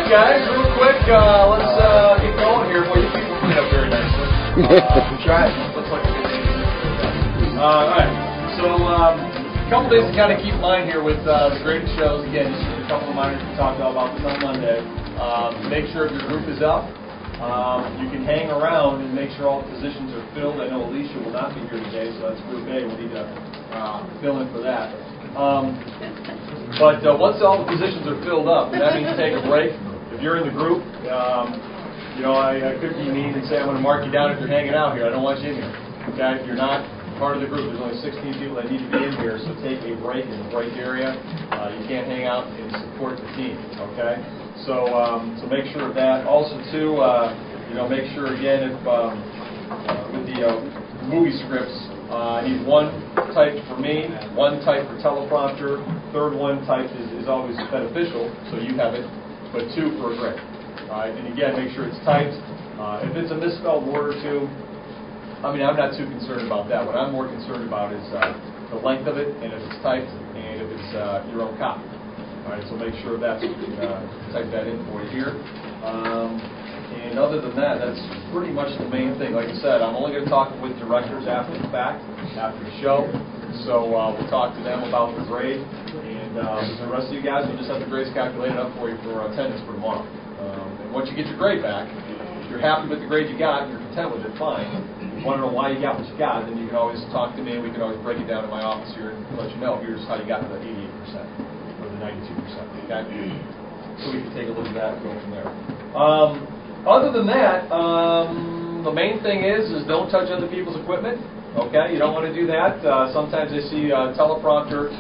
guys, real quick, let's get going here. Well, you people clean up very nicely. We tried. Looks like a good day. Alright, so a couple things to kind of keep in mind here with the graded shows. Again, just a couple of minors we talked about this on Monday. Make sure if your group is up, you can hang around and make sure all the positions are filled. I know Alicia will not be here today, so that's Group A. We'll need to fill in for that. But once all the positions are filled up, that means take a break. If you're in the group, I could be mean and say I'm going to mark you down if you're hanging out here. I don't want you in here. Okay? If you're not part of the group, there's only 16 people that need to be in here, so take a break in the break area. You can't hang out and support the team. Okay? So make sure of that. Also, too, make sure again if with the movie scripts. I need one type for me, one type for teleprompter, third one type is always beneficial, so you have it, but two for a grade. All right, and again, make sure it's typed. If it's a misspelled word or two, I'm not too concerned about that. What I'm more concerned about is the length of it, and if it's typed, and if it's your own copy. All right, so make sure that's we can type that in for you here. And other than that, that's pretty much the main thing. Like I said, I'm only going to talk with directors after the fact, after the show. So we'll talk to them about the grade. And the rest of you guys will just have the grades calculated up for you for attendance for tomorrow. And once you get your grade back, if you're happy with the grade you got, you're content with it, fine. If you want to know why you got what you got, then you can always talk to me, and we can always break it down in my office here and let you know, here's how you got to the 88% or the 92%. Okay? So we can take a look at that and go from there. Other than that, the main thing is don't touch other people's equipment. Okay, you don't want to do that. Sometimes I see teleprompter,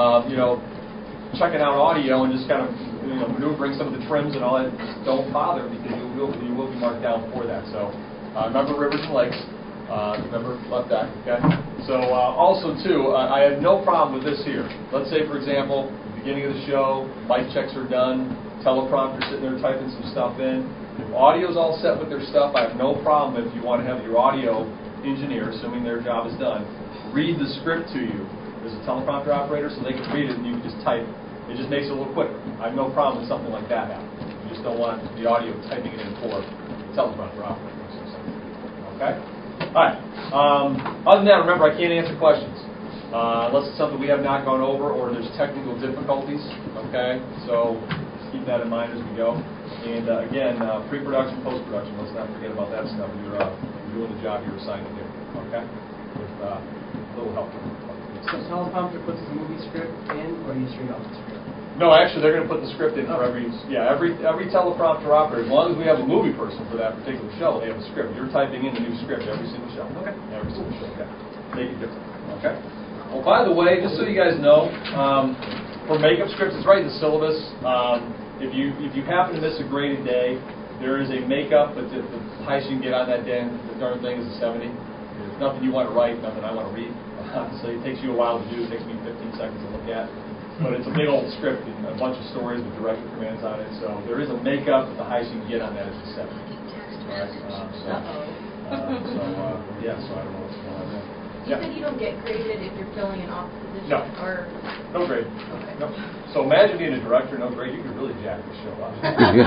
checking out audio and just kind of maneuvering some of the trims and all that. Just don't bother because you will be marked down for that. So remember rivers and lakes. Remember left back. Okay. So also too, I have no problem with this here. Let's say for example, beginning of the show, mic checks are done, teleprompter sitting there typing some stuff in. If audio's all set with their stuff, I have no problem if you want to have your audio engineer, assuming their job is done, read the script to you as a teleprompter operator so they can read it and you can just type. It just makes it a little quicker. I have no problem with something like that happening. You just don't want the audio typing it in for the teleprompter operator. Okay? Alright. Other than that, remember, I can't answer questions. Unless it's something we have not gone over or there's technical difficulties. Okay? So keep that in mind as we go. And again, pre-production, post-production, let's not forget about that stuff. You're doing the job you're assigned to do, okay? With a little help. So teleprompter puts the movie script in, or do you just read off the script? No, actually, they're going to put the script in for every teleprompter operator. As long as we have a movie person for that particular show, they have a script. You're typing in the new script every single show. Okay. Every single show, okay. Make it different, okay? Well, by the way, just so you guys know, for makeup scripts, it's right in the syllabus. If you happen to miss a graded day, there is a makeup, but the highest you can get on that day, the darn thing is a 70. There's nothing you want to write, nothing I want to read. So it takes you a while to do. It takes me 15 seconds to look at. But it's a big old script and a bunch of stories with director commands on it. So there is a makeup, but the highest you can get on that is a 70. All right. So I don't know what's going on there. You said you don't get graded if you're filling an off position? No. Or... No grade. Okay. No. So imagine being a director, no grade, you could really jack this show up.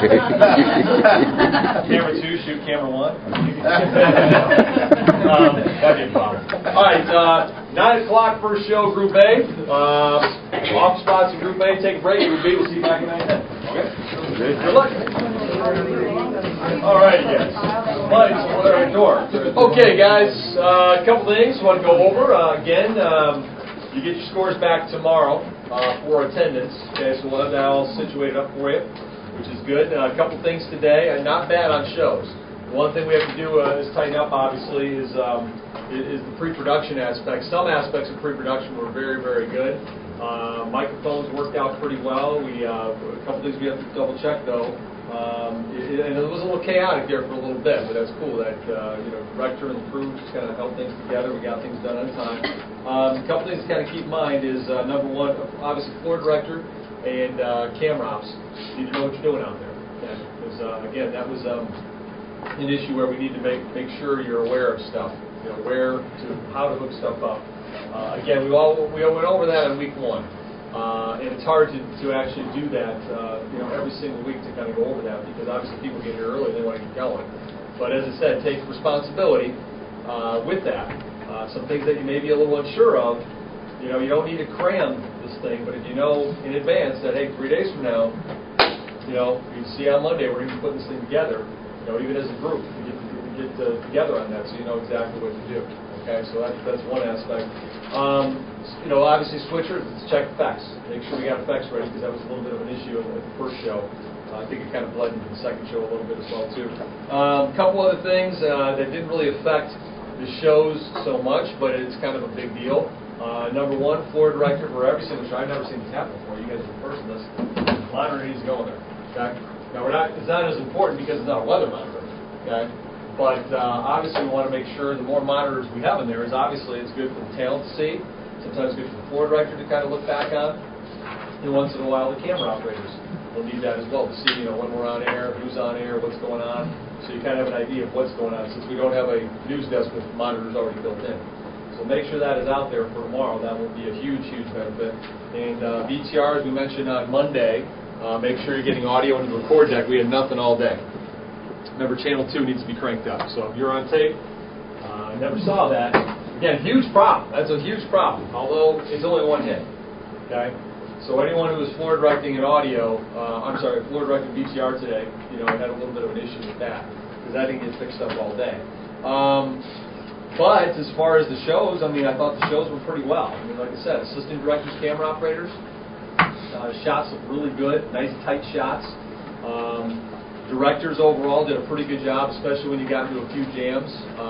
Camera 2, shoot camera 1. That'd be a problem. All right, 9 o'clock first show, Group A. Off spots in Group A, take a break. Group B, we'll see you back at 9:10. Okay? Good luck. All right, guys. Lights, whatever, door. Okay, guys, a couple things I want to go over. Again, you get your scores back tomorrow for attendance. Okay, so we'll have that all situated up for you, which is good. A couple things today, not bad on shows. One thing we have to do is tighten up, obviously, is the pre-production aspect. Some aspects of pre-production were very, very good. Microphones worked out pretty well. A couple things we have to double check though. And it was a little chaotic there for a little bit, but that's cool. That director and the crew just kind of held things together. We got things done on time. A couple things to kind of keep in mind is number one, obviously floor director and camera ops. You need to know what you're doing out there. Because again, that was an issue where we need to make sure you're aware of stuff. How to hook stuff up. Again, we went over that in week 1. And it's hard to actually do that, every single week to kind of go over that because obviously people get here early, they want to get going. But as I said, take responsibility with that. Some things that you may be a little unsure of, you don't need to cram this thing, but if you know in advance that, hey, 3 days from now, you see on Monday we're going to be putting this thing together, even as a group, we get together on that so you know exactly what to do. Okay, so that's one aspect. Obviously switchers, let's check effects. Make sure we got effects ready because that was a little bit of an issue at the first show. I think it kind of bled into the second show a little bit as well too. A couple other things that didn't really affect the shows so much, but it's kind of a big deal. Number one, floor director for every single show. I've never seen this happen before. You guys are the first of this. Monitor needs to go in there. Okay. Now it's not as important because it's not a weather monitor. Okay. But obviously we want to make sure the more monitors we have in there is obviously it's good for the talent to see. Sometimes good for the floor director to kind of look back on. And once in a while the camera operators will need that as well to see, when we're on air, who's on air, what's going on. So you kind of have an idea of what's going on since we don't have a news desk with monitors already built in. So make sure that is out there for tomorrow. That will be a huge, huge benefit. And VTR, as we mentioned on Monday, make sure you're getting audio into the record deck. We had nothing all day. Remember, channel 2 needs to be cranked up. So if you're on tape, I never saw that. Again, huge problem. That's a huge problem, although it's only one hit. Okay? So anyone who was floor directing in audio, floor directing VTR today, had a little bit of an issue with that because that didn't get fixed up all day. But as far as the shows, I thought the shows were pretty well. Like I said, assistant directors, camera operators, shots look really good, nice tight shots. Directors overall did a pretty good job, especially when you got into a few jams.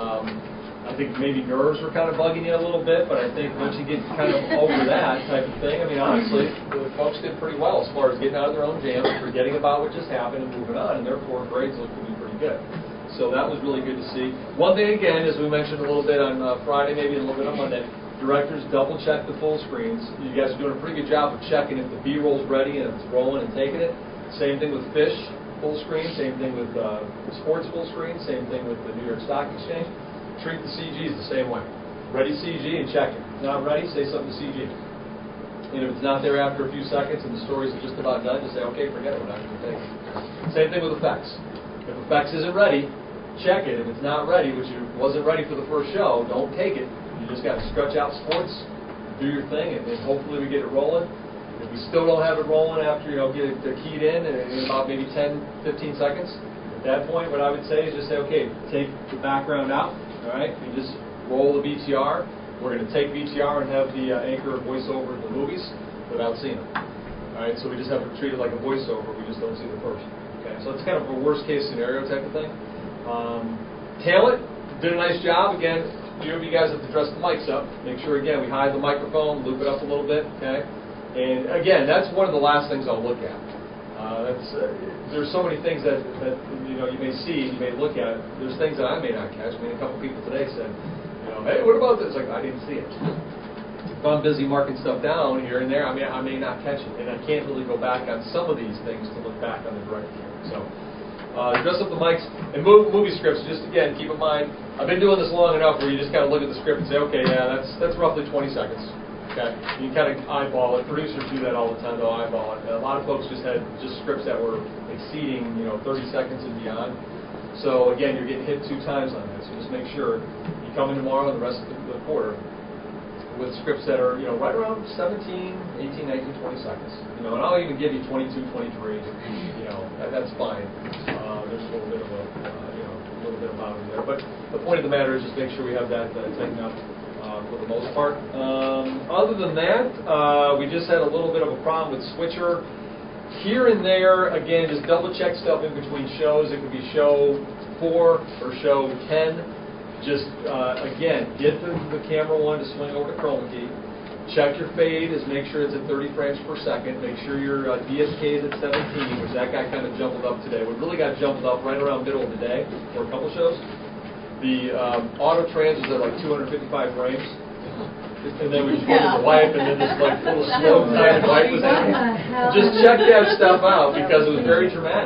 I think maybe nerves were kind of bugging you a little bit, but I think once you get kind of over that type of thing, honestly, the folks did pretty well as far as getting out of their own jams, forgetting about what just happened and moving on, and therefore grades looked to be pretty good. So that was really good to see. One thing, again, as we mentioned a little bit on Friday, maybe a little bit on Monday, directors double check the full screens. You guys are doing a pretty good job of checking if the B-roll's ready and it's rolling and taking it. Same thing with Fish full screen, same thing with Sports full screen, same thing with the New York Stock Exchange. Treat the CGs the same way. Ready CG and check it. If not ready, say something to CG. And if it's not there after a few seconds and the stories are just about done, just say, okay, forget it, we're not going to take it. Same thing with effects. If effects isn't ready, check it. If it's not ready, which it wasn't ready for the first show, don't take it. You just got to stretch out Sports, do your thing, and hopefully we get it rolling. If we still don't have it rolling after, get it keyed in about maybe 10, 15 seconds, at that point, what I would say is just say, okay, take the background out, all right? You just roll the VTR. We're going to take VTR and have the anchor voice over the movies without seeing them. All right, so we just have to treat it like a voiceover. We just don't see the person. Okay, so it's kind of a worst-case scenario type of thing. Talent did a nice job. Again, a few of you guys have to dress the mics up. Make sure, again, we hide the microphone, loop it up a little bit, okay? And, again, that's one of the last things I'll look at. There's so many things that you may see, you may look at. There's things that I may not catch. A couple people today said, hey, what about this? Like, I didn't see it. If I'm busy marking stuff down here and there, I may not catch it. And I can't really go back on some of these things to look back on the direct camera. So, dress up the mics and movie scripts. Just again, keep in mind, I've been doing this long enough where you just kind of look at the script and say, okay, yeah, that's roughly 20 seconds. Okay, you kind of eyeball it. Producers do that all the time. They'll eyeball it. And a lot of folks just had scripts that were exceeding 30 seconds and beyond. So again, you're getting hit 2 times on that. So just make sure you come in tomorrow and the rest of the quarter with scripts that are right around 17, 18, 19, 20 seconds. And I'll even give you 22, 23. That's fine. There's a little bit of a bottom there. But the point of the matter is just make sure we have that taken up. For the most part. Other than that, we just had a little bit of a problem with switcher. Here and there, again, just double check stuff in between shows. It could be show 4 or show 10. Just, again, get the camera one to swing over to chroma key. Check your fade, make sure it's at 30 frames per second. Make sure your DSK is at 17, which that guy kind of jumbled up today. We really got jumbled up right around middle of the day for a couple shows. The auto trans was at like 255 frames, and then we just went to the wipe, and then this like little slow time wipe was in. Just check that stuff out because it was very dramatic.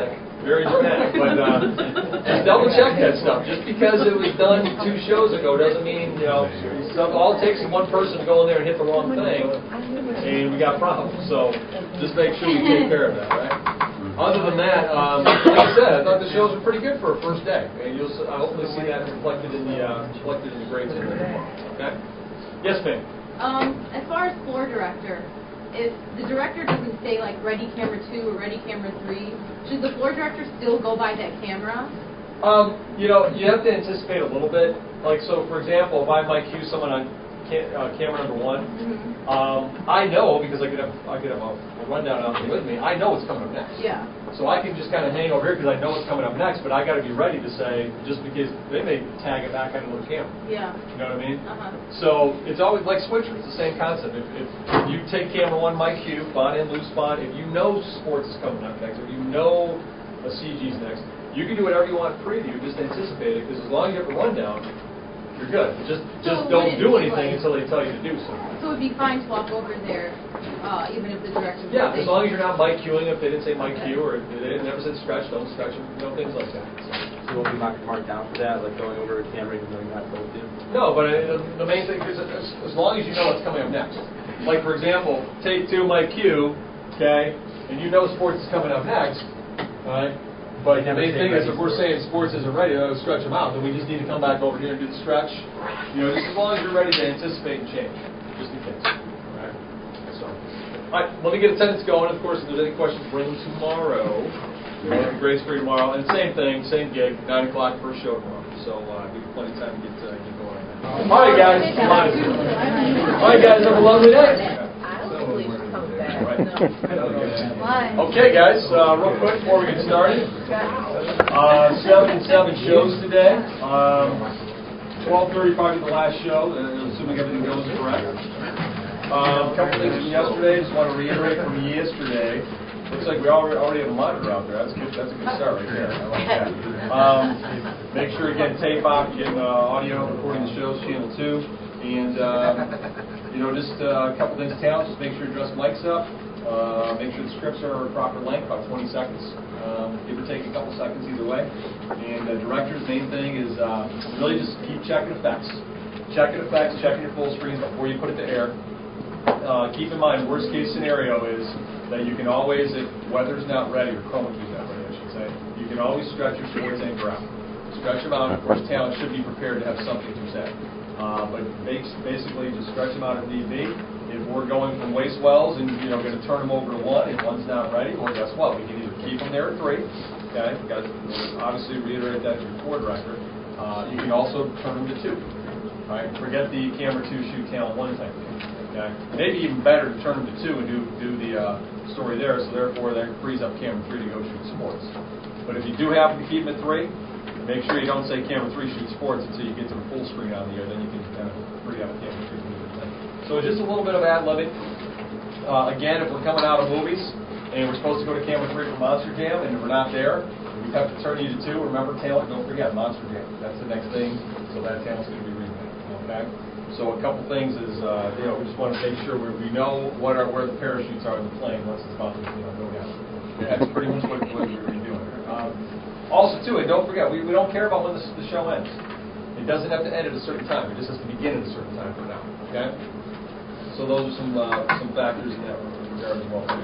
very dramatic. But just double check that stuff. Just because it was done 2 shows ago doesn't mean, all it takes is one person to go in there and hit the wrong thing, and we got problems. So just make sure we take care of that, right? Other than that, like I said, I thought the shows were pretty good for a first day. And you'll hopefully see that reflected in the grades in there tomorrow. Okay? Yes, ma'am. As far as floor director, if the director doesn't say like ready camera 2 or ready camera 3, should the floor director still go by that camera? You have to anticipate a little bit. Like, so for example, if I might cue someone on camera number 1, I know, because I could have a rundown out there with me, I know what's coming up next. Yeah. So I can just kind of hang over here because I know what's coming up next, but I got to be ready to say, just because they may tag it back on another camera. Yeah. You know what I mean? So it's always like switcher. It's the same concept. If you take camera 1 mic cue, spawn in, loose spawn, if you know sports is coming up next, if you know a CG's next, you can do whatever you want preview, just anticipate it, because as long as you have a rundown, you're good. Just don't do anything until they tell you to do so. So it'd be fine to walk over there, even if the director. Yeah, as long as you're not mic cueing. If they didn't say mic cue, or if they never said stretch, don't stretch them. Things like that. So will we mark down for that, like going over to camera even though you're not supposed to? No, but the main thing is as long as you know what's coming up next. Like for example, take 2 mic cue, okay, and you know sports is coming up next, all right. But the main thing is, if we're saying sports isn't ready, to stretch them out, then we just need to come back over here and do the stretch. Just as long as you're ready to anticipate and change, just in case. All right. So, all right, let me get attendance going. Of course, if there's any questions, bring them tomorrow. We'll have the grades for you tomorrow. And same thing, same gig, 9 o'clock, first show tomorrow. So give you plenty of time to get going on that. All right, guys. All right, guys. Have a lovely day. Okay, guys, real quick before we get started. 7 and 7 shows today. 12:30 probably the last show, assuming everything goes correct. A couple things from yesterday. Just want to reiterate from yesterday. Looks like we already have a monitor out there. That's good. That's a good start right there. I like that. Make sure you're getting tape out, you're getting audio recording the shows, channel 2. And, just a couple things to tell. Just make sure your dress mic's up. Make sure the scripts are proper length, about 20 seconds. Give or take a couple seconds either way. And director's main thing is really just keep checking effects. Checking effects, checking your full screens before you put it to air. Keep in mind, worst case scenario is that you can always, if weather's not ready, or chroma key's not ready, I should say, you can always stretch your sports anchor out. Stretch them out. Of course, talent should be prepared to have something to say. But basically, just stretch them out if need be. If we're going from waste wells and going to turn them over to 1 and 1's not ready, well, guess what? We can either keep them there at 3. Okay, we got to obviously reiterate that to your floor director. You can also turn them to 2. All right, forget the camera 2 shoot talent 1 type thing. Okay, maybe even better to turn them to 2 and do the story there. So therefore, that frees up camera 3 to go shoot sports. But if you do happen to keep them at 3. Make sure you don't say camera 3 shoot sports until you get to the full screen on the air. Then you can kind of free up camera 3. So just a little bit of ad-libbing. Again, if we're coming out of movies and we're supposed to go to camera 3 for Monster Jam, and if we're not there, we have to turn you to 2. Remember, talent, don't forget Monster Jam. That's the next thing. So that talent's going to be remade. Okay. So a couple things is, we just want to make sure we know where the parachutes are in the plane once it's about to go down. Yeah, that's pretty much what we're doing here. Also, too, and don't forget, we don't care about when the show ends. It doesn't have to end at a certain time. It just has to begin at a certain time for now. Okay? So those are some factors in that regard as well, too.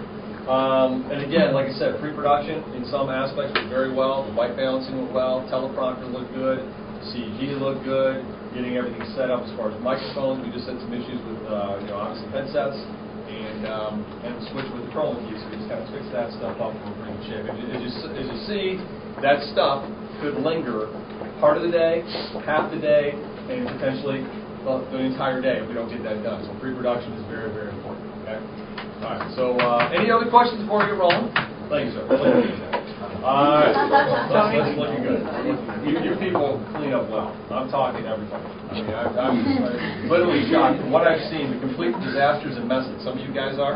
And again, like I said, pre-production in some aspects went very well. The white balancing went well. Teleprompter looked good. CG looked good. Getting everything set up as far as microphones. We just had some issues with, obviously headsets. And the switch with the chroma key, so we just kind of fix that stuff up and we're pretty shape. As you see, that stuff could linger part of the day, half the day, and potentially the entire day if we don't get that done. So pre-production is very, very important. Okay. All right. So any other questions before we get rolling? Thank you, sir. All right. That's looking good. You people clean up well. I'm talking everybody. I mean, I'm literally shocked from what I've seen, the complete disasters and mess that some of you guys are.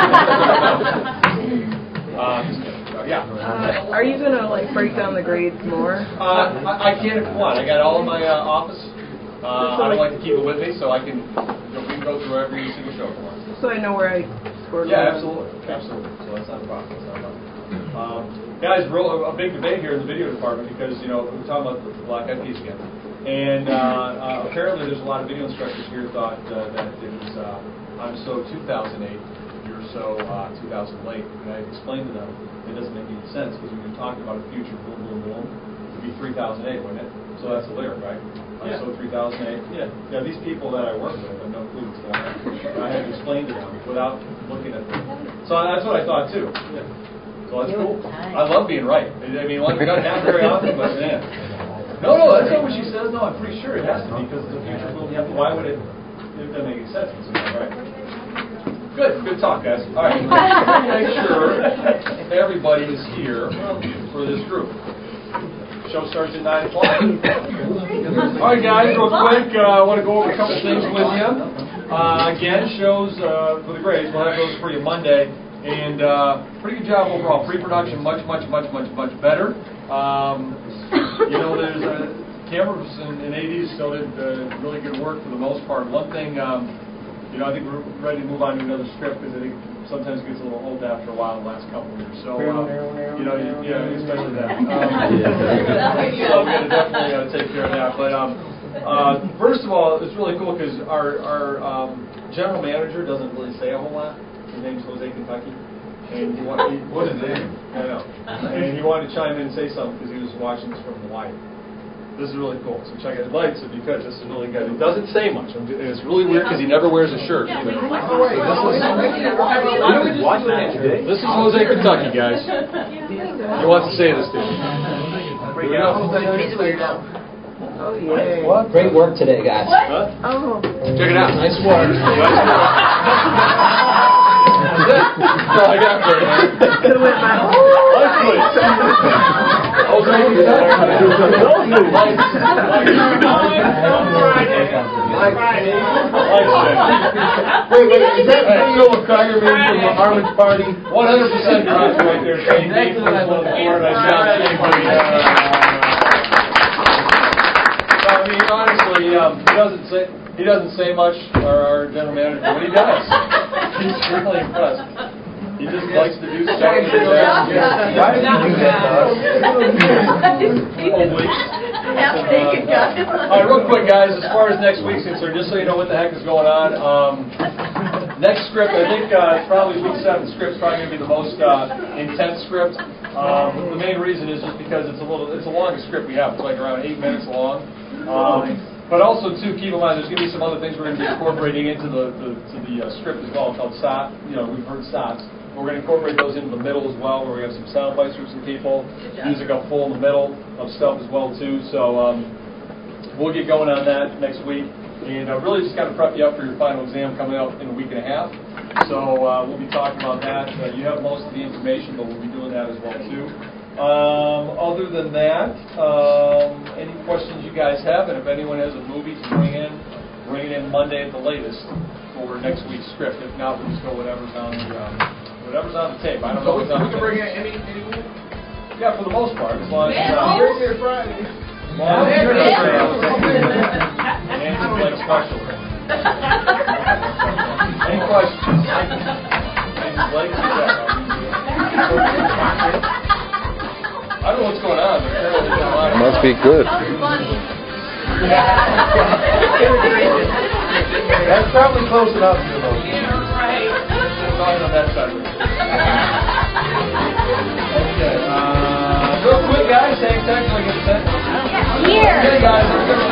Yeah. Are you going to break down the grades more? I can if you want. I got all in my office. I don't like to keep it with me, so I can. We can go through every single show if you want. So I know where I scored. Yeah, absolutely. So that's not a problem. Guys, a big debate here in the video department because, you know, we're talking about the Black Eyed Peas again. And apparently there's a lot of video instructors here thought that it was I'm so 2008, you're so 2000 late. And I explained to them it doesn't make any sense because when you're talking about a future boom, boom, boom, it would be 3008, wouldn't it? So that's the lyric, right? Yeah. So 3008. Yeah. Yeah. These people that I work with have no clue what's going on. And I had to explain to them without looking at them. So that's what I thought too. Yeah. So that's cool. I love being right. I mean, it doesn't happen very often, but man. No, that's not what she says. No, I'm pretty sure it has to be because it's a future boom. Why would it? It doesn't make any sense, right? Good talk, guys. All right, make sure everybody is here for this group. Show starts at 9 o'clock. All right, guys, real quick, I want to go over a couple things with you. Again, shows for the grades. We'll have those for you Monday. And pretty good job overall. Pre-production, much better. You know, there's cameras and ADs still did really good work for the most part. One thing, you know, I think we're ready to move on to another script because I think sometimes it gets a little old after a while the last couple of years. So, you know, yeah, especially that. So we got to definitely take care of that. But first of all, it's really cool because our general manager doesn't really say a whole lot. His name's Jose Kentucky. And what is his name? I know. And he wanted to chime in and say something because he was watching this from Hawaii. This is really cool. So check it. Lights it because this is really good. It doesn't say much. And it's really weird because he never wears a shirt. This is Jose Kentucky, guys. He wants to say this to you. Here we go. Oh, yeah. What? Great work today, guys. What? Oh. Check it out. Nice work. That's it. That's all I got for you. Could have went back. Lights, please. Jose Wait, is that Bill Kragerman from the Harvard Party? 100% correct right there. Shane Dean from one of the four. Nice job, Shane. I mean, honestly, he doesn't say much, our general manager, but he does. He's really impressed. He just likes to do stuff. Why did he do that? All right, real quick, guys, as far as next week's concerned, just so you know what the heck is going on. Next script, I think probably week 7 script's probably going to be the most intense script. The main reason is just because it's the longest script we have. It's like around 8 minutes long. But also, too, keep in mind, there's going to be some other things we're going to be incorporating into the script as well, called SOT. You know, we've heard SOTs. We're going to incorporate those into the middle as well, where we have some sound bites from some people. Music up full in the middle of stuff as well, too. So we'll get going on that next week. And really just kind of prep you up for your final exam coming up in a week and a half. So we'll be talking about that. You have most of the information, but we'll be doing that as well, too. Other than that, any questions you guys have, and if anyone has a movie to bring it in Monday at the latest for next week's script. If not, we'll just go whatever's on the tape. I don't know what's on the tape. Bring in any movie? Yeah, for the most part, as long as Thursday or Friday. Nancy Blake special. Any questions? Nancy Blake, I don't know what's going on, but apparently there's a lot of... Must be good. That's probably close enough to the vote. Talking on that side. Okay. Real quick, guys, hang tight till I get sent. Here. Okay, guys,